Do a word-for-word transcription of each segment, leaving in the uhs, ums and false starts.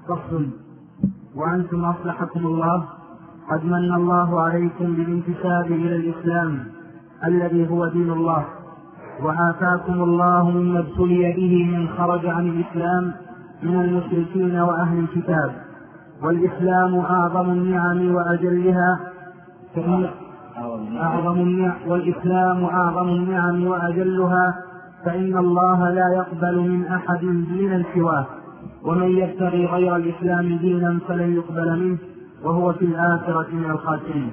فصل. وأنتم أصلحكم الله قد من الله عليكم بالانتساب إلى الإسلام الذي هو دين الله، وعافاكم الله مما ابتلي به من خرج عن الإسلام من المشركين وأهل الكتاب. والإسلام أعظم النعم وأجلها فإن أعظم النعم والإسلام أعظم النعم وأجلها فإن الله لا يقبل من أحد دينا سواه، ومن يبتغي غير الإسلام دينا فلن يقبل منه وهو في الآخرة من الخاسرين.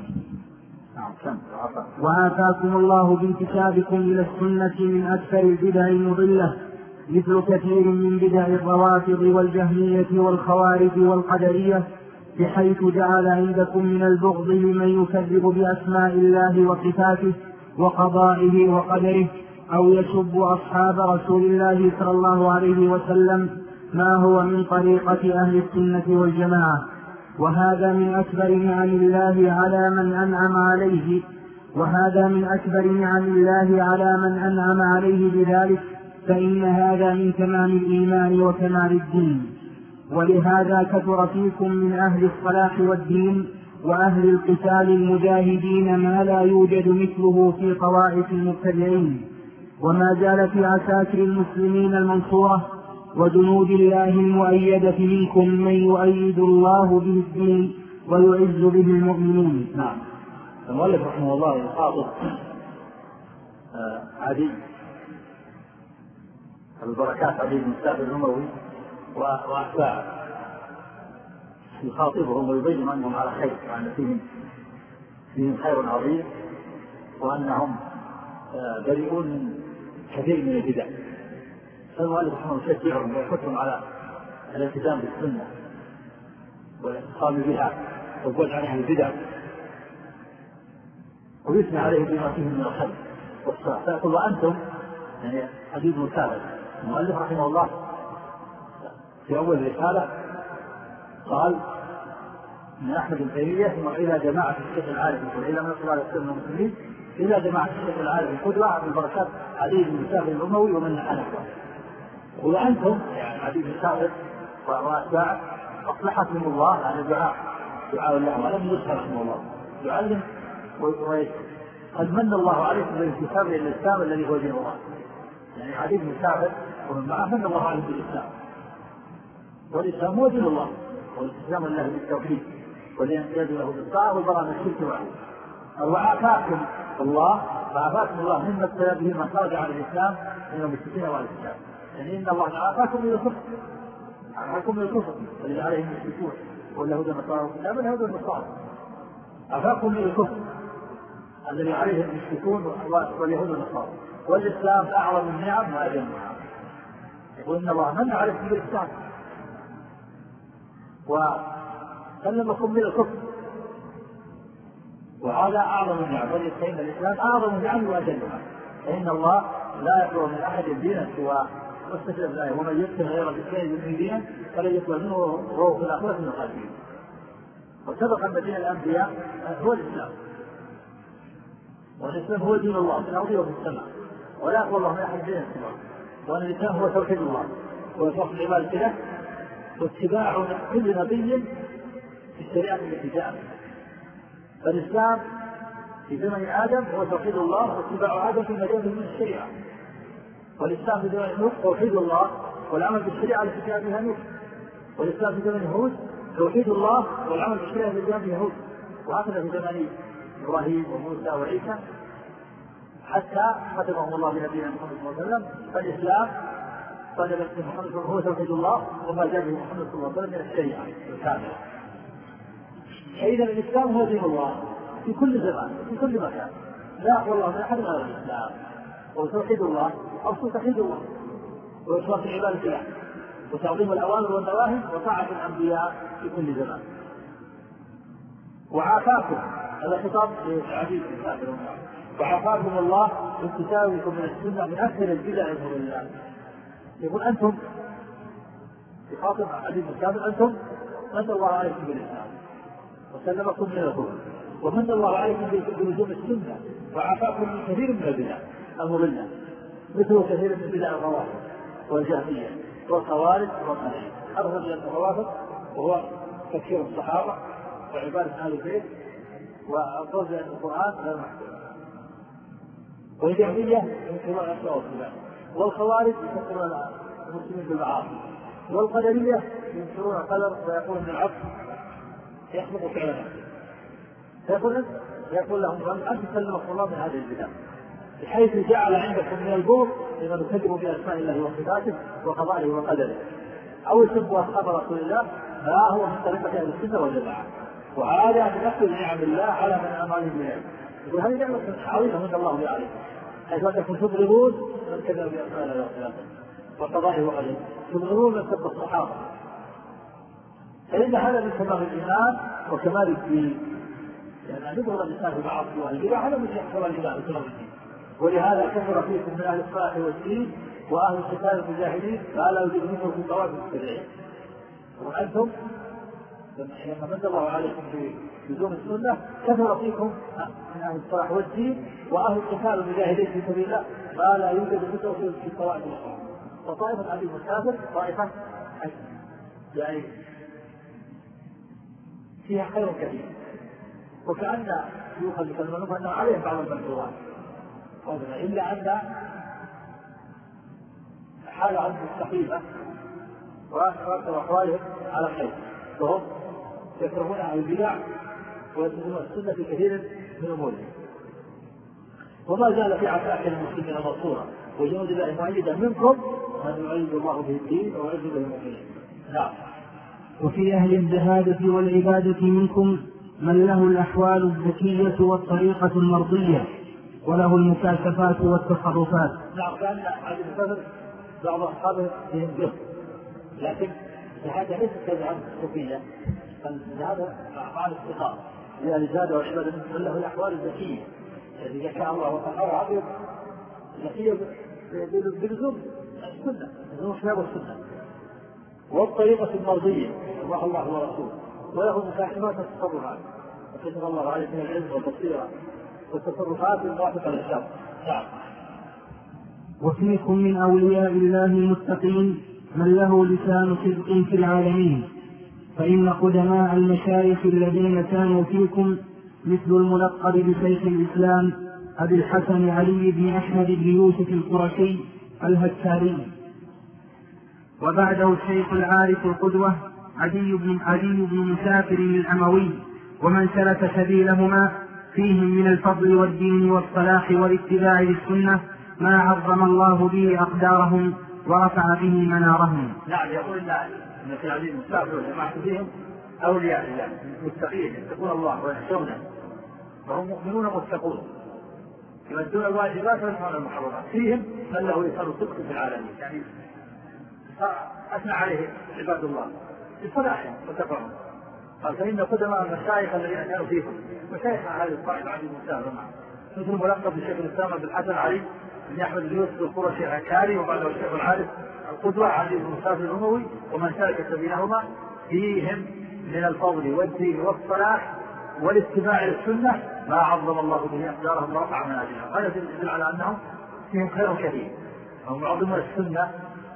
وآتاكم الله بانتسابكم إلى السنة من أكثر البدع المضلة، مثل كثير من بدع الروافض والجهمية والخوارج والقدرية، بحيث جعل عندكم من البغض لمن يكذب بأسماء الله وصفاته وقضائه وقدره، أو يسب أصحاب رسول الله صلى الله عليه وسلم، ما هو من طريقة أهل السنة والجماعة. وهذا من أكبر نعم الله على من أنعم عليه وهذا من أكبر نعم الله على من أنعم عليه بذلك، فإن هذا من تمام الإيمان وكمال الدين. ولهذا كثر فيكم من أهل الصلاح والدين وأهل القتال المجاهدين ما لا يوجد مثله في طوائف المبتدعين، وما زال في عساكر المسلمين المنصورة وجنود الله المؤيدة منكم من يؤيد الله به الدين ويعز به المؤمنين. نعم. المؤلف رحمه الله يخاطب عدي البركات عدي بن ثابت الأموي وأتباعه، يخاطبهم ويبين أنهم على خير وأن فيهم فيهم خير عظيم، وأنهم بريئون من كثير من البدع. فالمؤلف رحمه الله يشجعهم ويحثهم على الالتزام بالسنة والاتصال بها والبعد عن أهل البدع، ويثني عليهم بما فيهم من الخير والصلاح. فيقول وأنتم يعني عدي بن ثابت المؤلف رحمه الله في أول رسالة قال من أحمد بن تيمية ثم إلى جماعة الشيخ العارف إلى من صلى الله عليه وسلم المسلمين إلى جماعة الشيخ العارف القدوة بالبركات علي بن ثابت الأموي ومن حنفه. وأنتم يعني علي بن ثابت وأتباعه أصلحكم الله على الدعاء دعاء الله ولم يذكر رحمه الله يعلم قد من الله عليكم بالانتساب إلى الإسلام الذي هو دين الله. يعني علي بن ثابت ومن معه من الله عليه بالإسلام، والإسلام هو دين الله، والإسلام الله بالتوحيد والانقياد له بالطاعة والبراءة من الشرك وعليه. وعافاكم الله فعافاكم الله مما ابتلى به من خرج عن الإسلام من المشركين والكتاب. يعني إن الله عافاكم من الكفر عافاكم من الكفر الذي عليهم المشركون واليهود والنصارى والكتاب اليهود والنصارى، عافاكم من الكفر الذي عليهم المشركون واليهود والنصارى، والإسلام أعظم النعم وأجلها. وإن الله من عليكم بالإسلام وسلمكم من الكفر، وهذا أعظم النعم. ولكن الإسلام أعظم النعم وأجلها، فإن الله لا يقبل من أحد دينا سوى واستشهد الآية ومن يبتغي غير الإسلام دينا فلن يقبل منه وهو في الآخرة من الخاسرين. وسبق أن دين الأنبياء هو الإسلام، والإسلام هو دين الله في الأرض وفي السماء، ولا يقبل الله من أحد دينا سواه. وأن الإسلام هو توحيد الله وإخلاص العبادة له واتباع كل نبي في الشريعة التي جاء. فالإسلام في زمن آدم هو توحيد الله واتباع آدم في مجال من الشريعة، والإسلام في زمن نوح توحيد الله والعمل بالشريعة التي جاء بها نوح، والإسلام في زمن هود توحيد الله والعمل بالشريعة التي جاء بها هود، وهكذا في زمن إبراهيم وموسى وعيسى حتى ختمهم الله بنبينا محمد صلى الله عليه وسلم. فالإسلام طلبت محمد هو توحيد الله وما جاء به محمد صلى الله عليه وسلم من الشريعة الكاملة. فإذا الإسلام هو دين الله في كل زمان في كل مكان، لا يقبل الله من أحد غير الإسلام، وتوحيد الله أصل توحيد الله وإخلاص العبادة له وتعظيم الأوامر والنواهي وطاعة الأنبياء في كل زمان. وعافاكم هذا خطاب لعدي بن ثابت وعافاكم الله بامتثالكم من السنة من أكثر البدع والضلال. يقول أنتم يخاطب عدي بن ثابت أنتم من الله عليكم بالإسلام وسلمكم من الكفر، ومن الله عليكم بلزوم السنة، وعافاكم من كثير من البدع المضلة مثل كثير من بدع الروافض والجهمية والخوارج والقدرية. أرغب إلى الروافض وهو تفسير الصحابة وعبادة أهل البيت وفوز القرآن غير محدود. والجهمية ينكرون الأسماء والصفات، والخوارج ينكرون المسلمين بالمعاصي، والقدرية ينكرون القدر ويقولون ان العبد يخلق فعل نفسه. فيقول يقول لهم أن تسلمكم الله من هذه البدع، بحيث جعل عندكم من البغض لمن يكذب بأسماء الله وصفاته وقضائه وقدره أو يسبوا أصحاب رسول الله، ما هو من طريقة أهل السنة والجماعة. وهذا تنفذ نعم الله على من أمانه بالعلم. يقول هذه نعمة عظيمة من الله عليكم، حيث أنكم تبغضون من كذب بأسماء الله وصفاته وقضائه وقدره، تبغضون من سب الصحابة، فإن هذا من تمام الإيمان وكمال الدين. يعني نبغض الإنسان في بعض البدع هذا من يحصل الإيمان وكمال الدين. ولهذا كثر فيكم من أهل الصلاح والدين وأهل القتال المجاهدين ما لا يوجد منكم في طوائف المبتدعين. وأنتم لما من الله عليكم بلزوم السنة كثر فيكم من أهل الصلاح والدين وأهل القتال المجاهدين في سبيل الله ما لا يوجد منكم في الطوائف الأخرى. وطائفة أبي مسافر طائفة يعني فيها خير كثير، وكأن يؤخذ كلمة أنه عليهم بعض المنكرات، إلا أن حال عنهم السقيمة وأكثر أحوالهم على خير، وهم يكرهون عن البدع ويتبعون السنة في كثير من أمورهم. وما زال في عساكر المسلمين منصورا وجنود الله مؤيدا منكم من يعيد الله به الدين ويعز به المؤمنين. نعم. وفي أهل الزهادة والعبادة منكم من له الأحوال الذكية والطريقة المرضية وله المكاشفات والتصرفات. نعم. كان علي بن بدر بعض أصحابه فيهم جهد، لكن هذا ليس كذا الصوفية، بل هذا مع الاستقامة. لأهل الزهادة والعبادة منكم من له الأحوال الذكية، إذا كان الله وقال عبد ذكية بلزوم السنة، بلزوم كتاب السنة، والطريقة المرضية الله الله ورسوله، وله المكاشفات والتصرفات، وكتب الله عليه من العلم والبصيرة والتصرفات الموافقة للشرع. نعم. وفيكم من أولياء الله المتقين من له لسان صدق في العالمين، فإن قدماء المشايخ الذين كانوا فيكم مثل الملقب بشيخ الإسلام أبي الحسن علي بن أحمد بن يوسف القرشي الهكاري، وبعده الشيخ العارف القدوة عدي بن عدي بن مسافر الأموي، ومن سلك سبيلهما فيهم من الفضل والدين والصلاح والاتباع للسنة ما عظم الله به أقدارهم ورفع به منارهم. نعم. يقول إن في عدي بن مسافر وجماعة فيهم أولياء الله متقين يتقون الله ويخشونه، وهم مؤمنون متقون يؤدون الواجبات وينهون المحرمات. فيهم من له لسان صدق في العالمين، يعني أثنى عليه عباد الله بصلاحهم وتقواهم. قال فإن قدماء المشايخ الذين كانوا فيكم، مشايخ هذه الطائفة عدي بن مسافر مثل ملقب بالشيخ الإسلام أبي الحسن علي بن أحمد بن يوسف القرشي الهكاري، وبعده الشيخ العارف القدوة عدي بن مسافر الأموي، ومن سلك سبيلهما فيهم من الفضل والدين والصلاح والاتباع للسنة ما عظم الله به أقدارهم ورفع منازلهم. هذا يدل على أنهم فيهم خير كثير، هم يعظمون السنة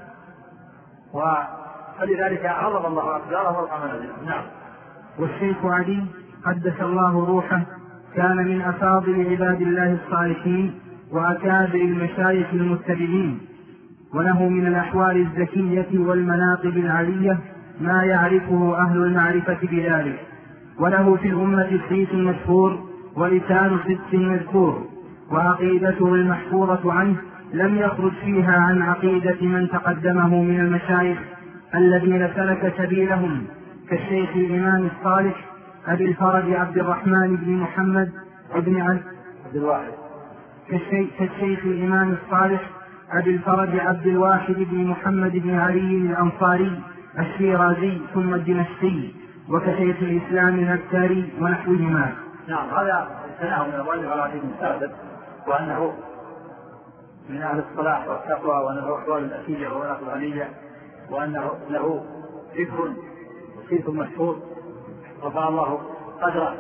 ولذلك عظم الله أقدارهم ورفع منازلهم. نعم. والشيخ علي قدس الله روحه كان من أفاضل عباد الله الصالحين وأكابر المشايخ المتبعين، وله من الأحوال الزكية والمناقب العلية ما يعرفه أهل المعرفة بذلك، وله في الأمة صيت مشهور ولسان صدق مذكور، وعقيدته المحفوظة عنه لم يخرج فيها عن عقيدة من تقدمه من المشايخ الذين سلك سبيلهم، كالشيخ الإمام الصالح أبي الفرج عبد الرحمن بن محمد بن عبد الواحد كالشيخ الإمام الصالح أبي الفرج عبد الواحد بن محمد بن علي الأنصاري الشيرازي ثم الدمشقي، وكشيخ الإسلام الهكاري ونحوهما. نعم. هذا ثناء من أولي على دين السادة، وأنه من أهل الصلاح والتقوى، وأنه أحوال الأكية وأخلاق الغنية، وأنه له ذكر وصيت مشهور رفع الله قدره،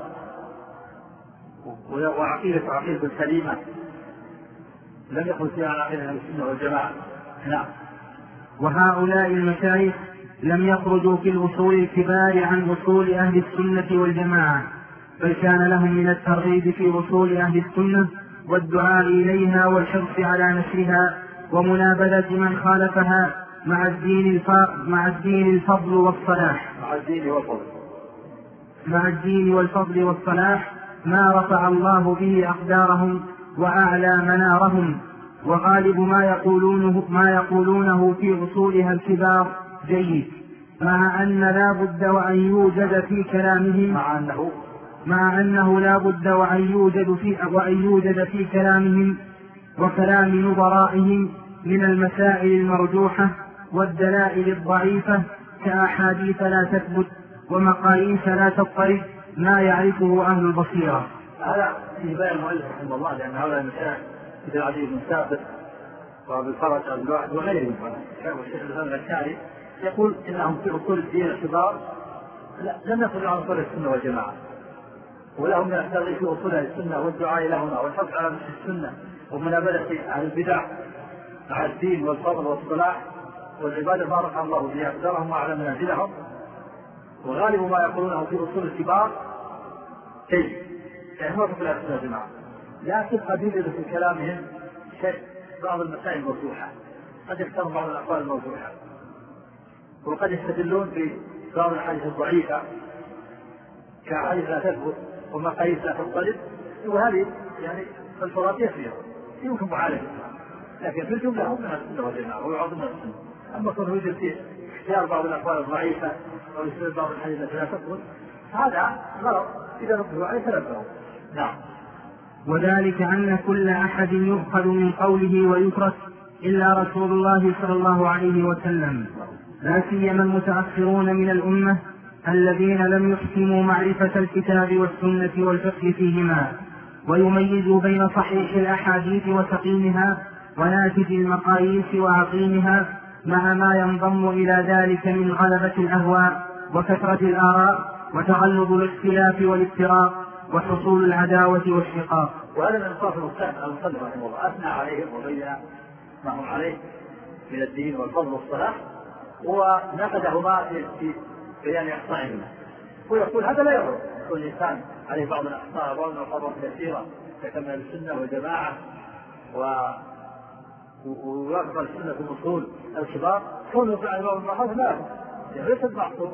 وعقيدة عقيدة سليمة لم يخرج فيها عن عقيدة السنة والجماعة. نعم. وهؤلاء المشايخ لم يخرجوا في الأصول الكبار عن أصول أهل السنة والجماعة، بل كان لهم من الترغيب في أصول أهل السنة والدعاء إليها والحرص على نشرها ومنابذة من خالفها مع الدين الف... مع الدين الفضل والصلاح مع الدين والفضل مع الدين والفضل والصلاح ما رفع الله به أقدارهم وأعلى منارهم. وغالب ما يقولونه ما يقولونه في أصولها الكبار جيد، مع أن لا بد وأن يوجد في كلامهم مع أنه مع أنه لا بد وأن يوجد في وأن يوجد في كلامهم وكلام نظرائهم من المسائل المرجوحة والدلائل الضعيفة كأحاديث لا تثبت ومقاييس لا تضطرب ما يعرفه أهل البصيرة. هذا في بيان المؤلف رحمه الله، لأن هؤلاء المشايخ مثل العزيز بن ثابت وابن الفرج الواحد وغيرهم والشيخ الإسلام الأشعري يقول إنهم في أصول الدين الكبار لم يخرجوا عن أصول السنة والجماعة، ولهم من الترغيب في أصول السنة والدعاء لهما والحث على نشر السنة ومنابذة أهل البدع مع الدين والفضل والصلاح والعبادة ما رفع الله بها أقدارهم وأعلى منازلهم. وغالب ما يقولونه في أصول الكبار شيء يعني هو في السنة والجماعة، لكن قد يوجد في كلامهم شيء بعض المسائل الموضوحة، قد يختارون بعض الأقوال الموضوحة، وقد يستدلون في بعض الحديث الضعيفة كأحاديث لا تثبت ومقاييس لا تضطرب، وهذه يعني الفرات يسير يمكن معالجتها، لكن في الجملة هم من السنة والجماعة ويعظم من السنة. أما كون يوجد في اختيار بعض الأقوال الضعيفة أو يستدل بعض الحديث التي لا تثبت هذا غلط إذا نقضوا عليه تنبهوا. نعم. وذلك أن كل أحد يؤخذ من قوله ويترك إلا رسول الله صلى الله عليه وسلم، لا سيما المتأخرون من الأمة الذين لم يحكموا معرفة الكتاب والسنة والفقه فيهما ويميزوا بين صحيح الأحاديث وسقيمها وناتج المقاييس وعقيمها، مع ما ينضم إلى ذلك من غلبة الأهواء وكثرة الآراء وتغلب الاختلاف والافتراق وحصول العداوة والشقاق. وهذا من انصاف المصنف رحمه الله، أثنى عليهم وبين ما هم عليه من الدين والفضل والصلاح ونقدهما في بيان أخطائهما، ويقول هذا لا يضر كل إنسان عليه بعض الأخطاء وبعض الأخطاء كثيرة كما السنة والجماعة ويوافق السنة في الأصول الكبار كونه فعل بعض المعاصي لا ليس المعصوم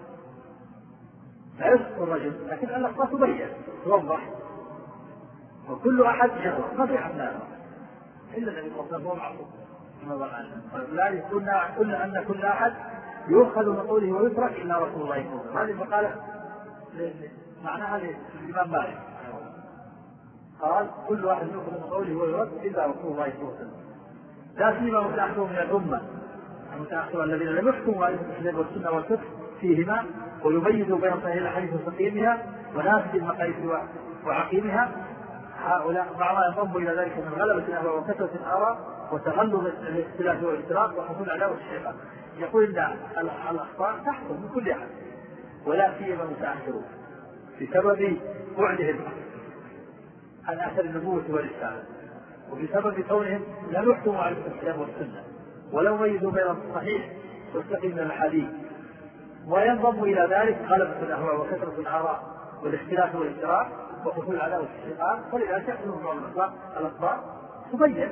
لا يسقط الرجل، لكن الأخطاء تبين توضح وكل أحد يغلط ما في أحد لا يغلط إلا الذي هو معصوم. لا قلنا قلنا أن كل أحد يؤخذ من قوله ويترك إلا رسول الله صلى الله عليه وسلم. هذه المقالة معناها للإمام مالك قال كل واحد يؤخذ من قوله ويرد إلا رسول الله صلى الله عليه وسلم، لا سيما متأخرون من الأمة المتأخرون الذين لم يحكموا معرفة الكتاب والسنة والفقه فيهما ويميزوا بين صحيح الحديث وسقيمها ونافذ المقاييس وعقيمها، هؤلاء مع ما ينضم إلى ذلك من غلبة الأهواء وكثرة الآراء وتغلظ الاختلاف والافتراق وحصول عداوة الشيطان. يقول إن الأخطاء تحصل من كل أحد ولا سيما المتأخرون بسبب بعدهم عن أثر النبوة والرسالة وبسبب كونهم لا يحكموا على الكتاب والسنة ولو ميزوا بين الصحيح والسقيم من الحديث، وينضم إلى ذلك غلبة الأهواء وكثرة الآراء والاختلاف والافتراق وحصول عداوة الشيطان، فلذلك يحصل بعض الأخطاء تبين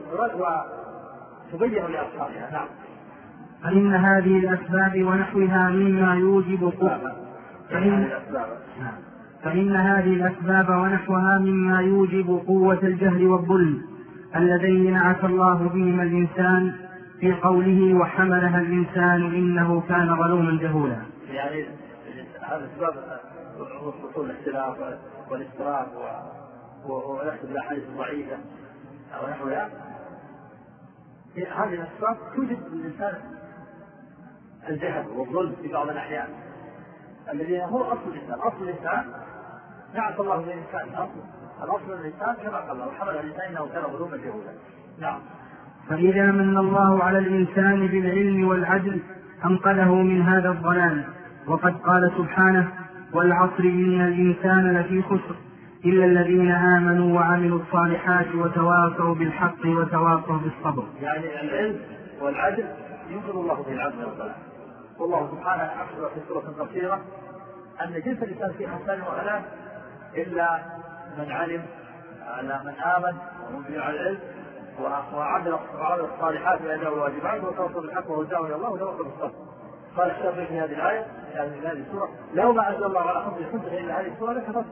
وتبين لأصحابها. نعم. فإن هذه الأسباب ونحوها مما يوجب قوة فإن... فإن هذه الأسباب ونحوها مما يوجب قوة الجهل والظلم اللذين نعت الله بهما الإنسان في قوله وحملها الإنسان إنه كان ظلوما جهولا. يعني هذا السبب حصول الاختلاف والافتراق ونحسب الأحاديث الضعيفة ونحوها، هذه الأسباب توجد للإنسان الجهل والظلم في بعض الأحيان الذين هو أصل الإنسان. أصل الإنسان نعت الله بالإنسان أصل الأصل الإنسان كما قال الله وحملها الإنسان إنه كان ظلوما جهولا. نعم. فإذا من الله على الإنسان بالعلم والعدل أنقذه من هذا الضلال، وقد قال سبحانه والعصر إن الإنسان لفي خسر إلا الذين آمنوا وعملوا الصالحات وتواصوا بالحق وتواصوا بالصبر. يعني العلم والعدل ينقذ الله به العبد والصلاح والله سبحانه أخبر في سورة قصيرة أن جنس الإنسان في حسان وهلاك إلا من علم على من آمن ومن على العلم وعمل الصالحات وأداء الواجبات وتوصل بالحق وهداه إلى الله وتوصل بالصبر. قال الشافعي في هذه الآية في هذه السورة لو ما أنزل الله على خمس خمسة إلا هذه السورة لكفت.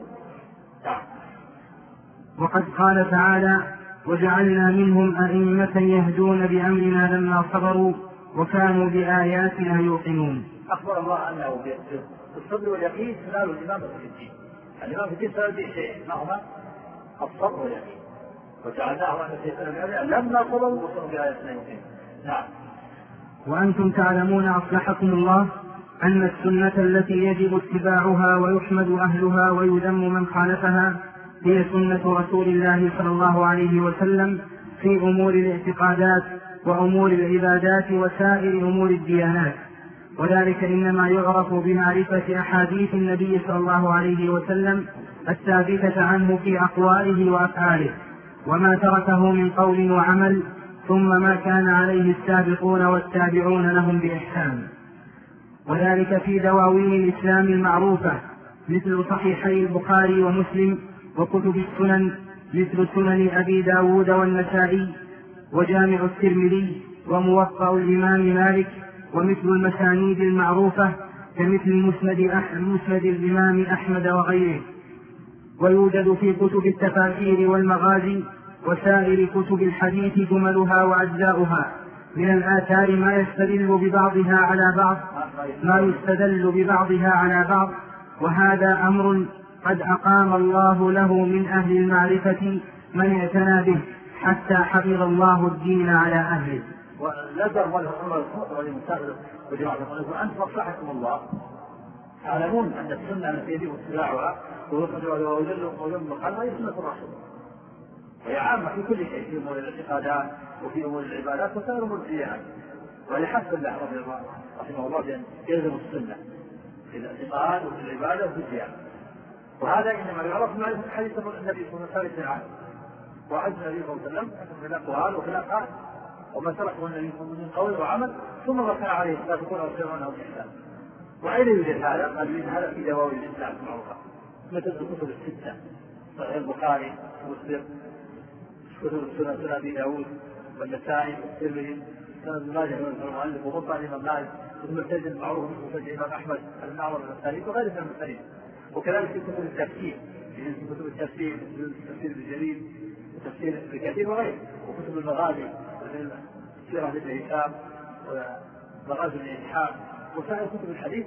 وقد قال تعالى وجعلنا منهم أئمة يهدون بأمرنا لما صبروا وكانوا بآياتنا يوقنون. أخبر الله أنه بالصبر واليقين تنال الإمامة في الدين. الإمامة في الدين تنال به شيء ما هما الصبر واليقين وجعلناه أن يسيرون لما صبروا وصلوا بآياتنا يوقنون. نعم. وأنتم تعلمون أصلحكم الله أن السنة التي يجب اتباعها ويحمد أهلها ويذم من خالفها هي سنة رسول الله صلى الله عليه وسلم في أمور الاعتقادات وأمور العبادات وسائر أمور الديانات، وذلك إنما يعرف بمعرفة أحاديث النبي صلى الله عليه وسلم الثابتة عنه في أقواله وأفعاله وما تركه من قول وعمل ثم ما كان عليه السابقون والتابعون لهم بإحسان، وذلك في دواوين الإسلام المعروفة مثل صحيحي البخاري ومسلم وكتب السنن مثل سنن أبي داود والنسائي وجامع الترمذي وموطأ الإمام مالك ومثل المسانيد المعروفة كمثل مسند, مسند الإمام أحمد وغيره. ويوجد في كتب التفاسير والمغازي وسائر كتب الحديث جملها وأجزاؤها من الآثار ما يستدل ببعضها على بعض ما يستدل ببعضها على بعض وهذا أمر قد أقام الله له من أهل المعرفة من اعتنى به حتى حفظ الله الدين على أهله. ونذر والحكومة والمساعدة وجماعة وأنت مصلحكم الله تعلمون أن السنة التي يجب اتباعها ويذل ويذم الخلق هي سنة الرسول وهي عامة في كل شيء في أمور الاعتقادات وفي أمور العبادات وسائر أمور الديانات. ولحسن الله رحمه الله بأن يلزم السنة في الاعتقاد وفي العبادة وفي الديانة، وهذا إنما يعرف ما يكون حديث النبي صلى الله عليه وسلم وعز النبي صلى الله عليه وسلم في الأقوال وفي الأفعال وما تركه النبي من قول وعمل ثم ما كان عليه لا تكون أرسلونه الإحسان. وأين يوجد هذا؟ قال يوجد هذا في دواوين الإسلام المعروفة مثل الكتب الستة صحيح البخاري ومسلم كتب السنة سنة أبي داود والنسائي والترمذي سنة ابن ماجه والمؤلف وموطأ الإمام مالك والمسند المعروف مثل الإمام أحمد المعروف والمسانيد وغيره من المسانيد. وكذلك في كتب التفسير في كتب التفسير تفسير ابن جرير وتفسير ابن كثير وغيره وكتب المغازي مثل سيرة ابن هشام ومغازي ابن إسحاق وسائر كتب الحديث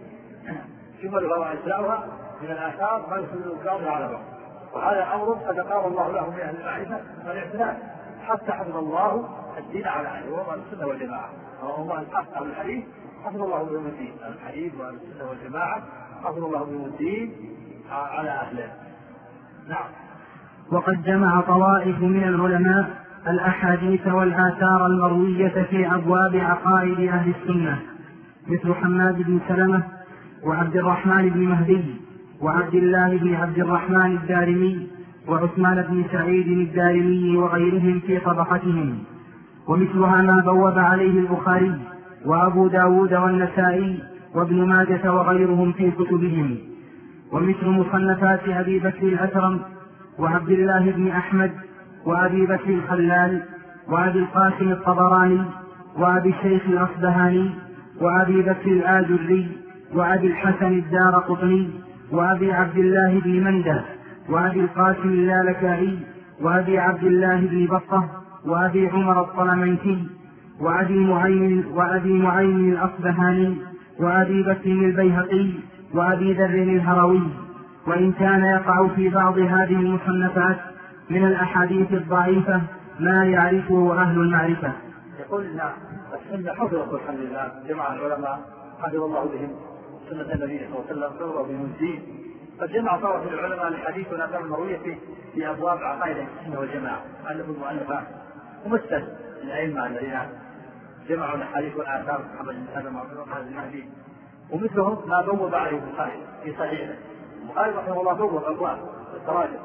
جملها وأجزاؤها من الآثار ما يسلل الكلام على بعض. وهذا أمر قد قام الله له من أهل المعرفة والاعتناء حتى حفظ الله الدين على أهله وهو السنة والجماعة. الله الحق على الحديث حفظ الله بهم الدين الحديث والسنة والجماعة حفظ الله بهم الدين على أهله. نعم. وقد جمع طوائف من العلماء الأحاديث والآثار المروية في أبواب عقائد أهل السنة مثل حماد بن سلمة وعبد الرحمن بن مهدي وعبد الله بن عبد الرحمن الدارمي وعثمان بن سعيد الدارمي وغيرهم في طبقتهم، ومثلها ما بوب عليه البخاري وأبو داود والنسائي وابن ماجة وغيرهم في كتبهم، ومثل مصنفات أبي بكر الأثرم وعبد الله بن أحمد وأبي بكر الخلال وأبي القاسم الطبراني وأبي الشيخ الأصبهاني وأبي بكر الآجري وأبي الحسن الدارقطني وأبي عبد الله بن مندة وأبي القاسم اللالكائي وأبي عبد الله بن بطة وأبي عمر الطلمنكي وأبي معين وأبي معين الأصبهاني وأبي بكر البيهقي وأبي ذر الهروي. وإن كان يقع في بعض هذه المصنفات من الأحاديث الضعيفة ما يعرفه أهل المعرفة. يقول إن السنة حفظت الحمد لله جمع العلماء حفظ الله بهم سنة النبي صلى الله عليه وسلم حفظ بهم الدين. قد جمع طرف العلماء الحديث والآثار المروية في أبواب عقائد السنة والجماعة ألفوا المؤلفات ومثل الأئمة الذين جمعوا الحديث والآثار محمد بن سلمة وعبد المهدي ومثلهم ما بوب عليه البخاري في صحيحه. البخاري رحمه الله بوب أبواب التراجم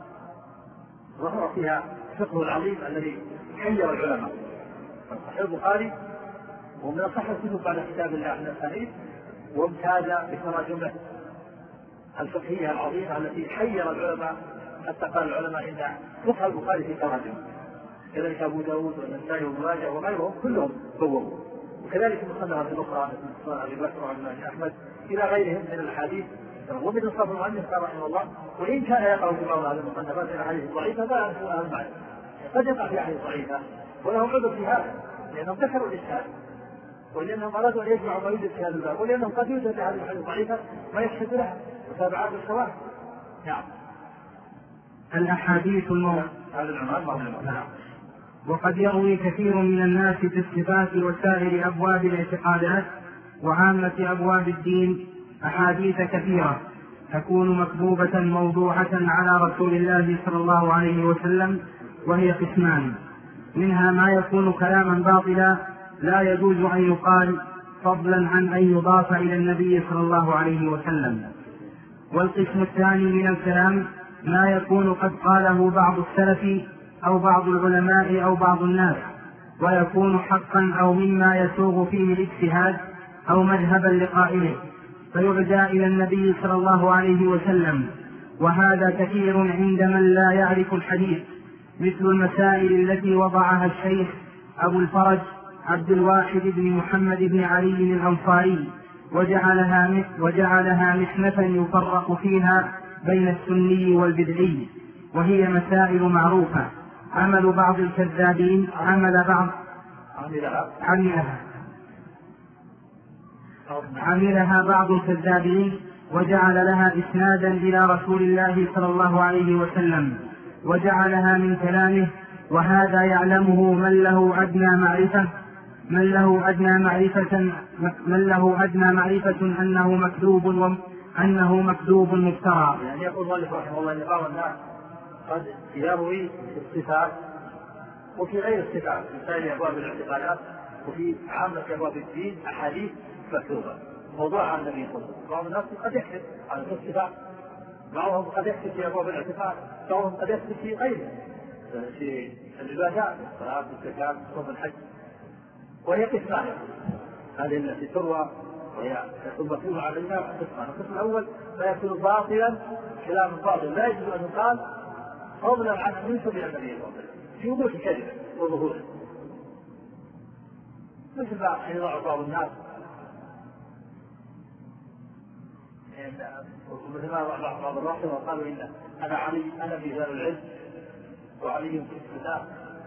ظهر فيها فقه العظيم الذي حير العلماء. صحيح البخاري ومن أصح الكتب بعد كتاب الله عن الحديث وامتاز بتراجمه الفقهية العظيمة التي حير العلماء حتى قال العلماء إن فقه البخاري في تراجمه، كذلك أبو داود والنسائي وابن ماجه وغيرهم كلهم بوّبوا، وكذلك المصنفات الأخرى مثل مصنف أبي بكر وعن أحمد إلى غيرهم من الأحاديث. ومن صف المؤلف رحمه الله وإن كان يقرأ في بعض هذه المصنفات في الأحاديث الضعيفة فلا يعرف أهل المعنى، قد يقع في أحاديث ضعيفة ولهم عذر في هذا لأنهم ذكروا الإشكال ولأنهم أرادوا أن يجمعوا ما يوجد في هذا الباب، ولأنهم قد يوجد في هذه الأحاديث الضعيفة ما يحسد لها متابعات الشواهد. نعم. الأحاديث الموضوعة. هذا العنوان. نعم. وقد يروي كثير من الناس في الصفات وسائر أبواب الاعتقادات وعامة أبواب الدين أحاديث كثيرة تكون مكذوبة موضوعة على رسول الله صلى الله عليه وسلم، وهي قسمان: منها ما يكون كلاما باطلا لا يجوز أن يقال، فضلا عن أن يضاف إلى النبي صلى الله عليه وسلم. والقسم الثاني من الكلام ما يكون قد قاله بعض السلف أو بعض العلماء أو بعض الناس، ويكون حقا أو مما يسوغ فيه الاجتهاد أو مذهبا لقائله، فيعزى إلى النبي صلى الله عليه وسلم، وهذا كثير عند من لا يعرف الحديث، مثل المسائل التي وضعها الشيخ أبو الفرج عبد الواحد بن محمد بن علي الأنصاري، وجعلها وجعلها محنة يفرق فيها بين السني والبدعي، وهي مسائل معروفة. عمل بعض الكذابين عمل بعض عملها عملها بعض الكذابين وجعل لها إسنادا إلى رسول الله صلى الله عليه وسلم، وجعلها من كلامه، وهذا يعلمه من له أدنى معرفة من له أدنى معرفة من له أدنى معرفة أنه مكذوب وأنه مكذوب مفترى. يعني يقول مالك رحمه الله أن بعض الناس قد يروي الصفات وفي غير الصفات في سائر أبواب الاعتقادات وفي عامة أبواب الدين أحاديث مكتوبة موضوع عن النبي صلى الله عليه وسلم. بعض الناس قد يكتب عن الصفات، بعضهم قد يكتب في أبواب الاعتقاد، بعضهم قد يكتب في غيره في العبادات الصلاة والزكاة وصوم الحج، وهي قسمان. هذه التي تروى وهي يكون مكتوبة على الإمام قسمان. القسم الأول ما يكون باطلا كلام باطل لا يجوز أن يقال، فضلا عن أن ينسب إلى النبي صلى الله عليه وسلم في وضوح كلمة وظهوره، مثل ما يضع بعض الناس مثل ما بعض الرافضة وقالوا إن أنا علي أنا ميزان العلم وعلي في الكتاب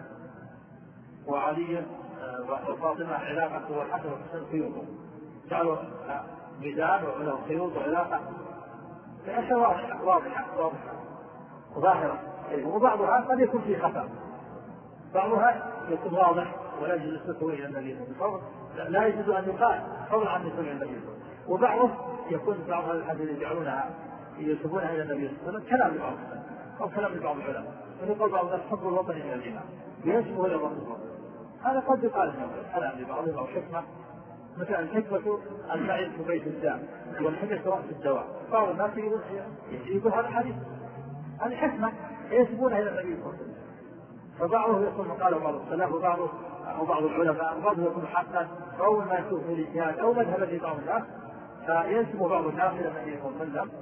وعلي وفاطمة علاقة والحسن والحسن خيوطه، جعلوا ميزان وله خيوط وعلاقة لأشياء واضحة واضحة واضحة ظاهرة، وبعضها قد يكون فيه خطأ، بعضها يكون واضح ولا يجوز نسبته إلى النبي صلى الله عليه وسلم، لا يجوز أن يقال فضلا عن نسبة النبي صلى الله عليه وسلم. وبعضه يكون بعض هذه الحديث يجعلونها ينسبونها إلى النبي صلى الله عليه وسلم كلام لبعض أو كلام لبعض العلماء، ويقول بعض الناس حب الوطن إلى الإمام وينسبه إلى الرسول، هذا قد يقال إنه كلام لبعضهم أو حكمة، مثل الحكمة المعز في بيت الداء والحكمة رأس الدواء. بعض الناس يقول هذا حديث هذه حكمة ينسبونها إلى النبي صلى الله عليه وسلم، فبعضه يكون قال بعض السلف وبعضه أو بعض العلماء وبعضه يكون حقا أو ما يشوف في الاجتهاد أو مذهبا لبعض الناس، فينسب بعض الناس إلى النبي صلى الله عليه وسلم.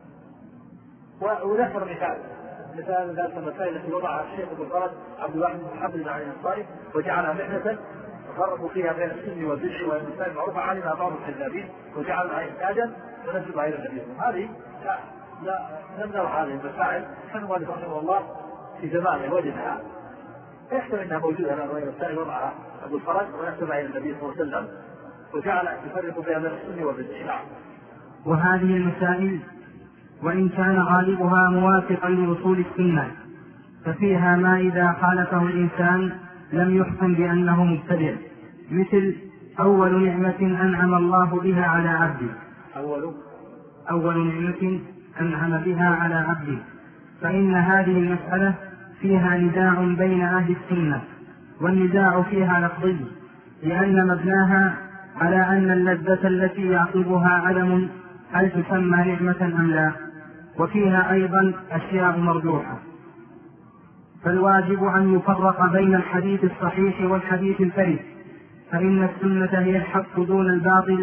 وذكر مثال مثال ذات المسائل التي وضعها الشيخ ابو الفرج عبد الواحد بن محمد بن علي الأنصاري وجعلها محنة فرقوا فيها بين السن والبدع والمسائل المعروفة علمها بعض الكذابين وجعلها إحتاجا ونسبها إلى النبي. هذه لا لا نمنع هذه المسائل، كان والد رحمه الله في زمانه وجدها يحتمل انها موجوده على غير السائل وضعها ابو الفرج ونسبها الى النبي صلى الله عليه وسلم وجعل يفرق بين السن والبدع. وهذه المسائل وإن كان غالبها موافقا لأصول السنة ففيها ما إذا خالفه الإنسان لم يحكم بأنه مبتدع، مثل أول نعمة أنعم الله بها على عبده أول أول نعمة أنعم بها على عبده فإن هذه المسألة فيها نزاع بين أهل السنة، والنزاع فيها لفظي، لأن مبناها على أن اللذة التي يعقبها علم هل تسمى نعمة أم لا، وفيها أيضا أشياء مرجوحة. فالواجب أن يفرق بين الحديث الصحيح والحديث الفرد، فإن السنة هي الحق دون الباطل،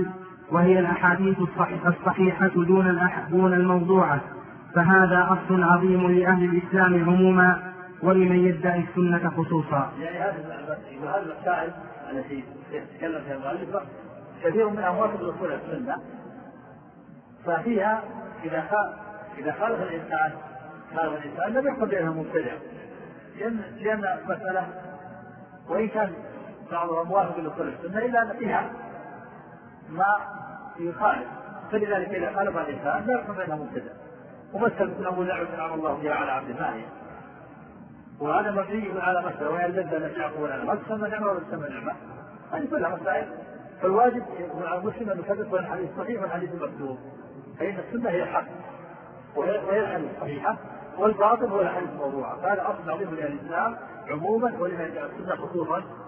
وهي الأحاديث الصحيحة دون دون الموضوعة، فهذا أصل عظيم لأهل الإسلام عموما ولمن يدعي السنة خصوصا. يعني هذه المسائل التي يتكلم فيها المؤلف كثير منها موافق لأصول السنة، ففيها إذا إذا خالف الإنسان خالف الإنسان لم يحكم بأنه مبتدع، لأن لأن مسألة وإن كان بعضها موافق لأصول السنة إلا أن فيها ما يخالف، فلذلك إذا خالف الإنسان لا يحكم بأنه مبتدع. ومثل مثل أبو لعب نعم الله بها على عبد ماهي، وهذا مبني على مسألة وهي اللذة التي يعقوبون عنها، هل تسمى نعمة ولا تسمى نعمة؟ هذه كلها مسائل. فالواجب يكون على المسلم أن يحدث بين الحديث الصحيح والحديث المكتوب، فإن السنة هي الحق وهي الحديث الصحيحة، والباطل هو الحديث الموضوع. هذا أصل عظيم للإسلام عموما ولمن يدعي السنة خصوصا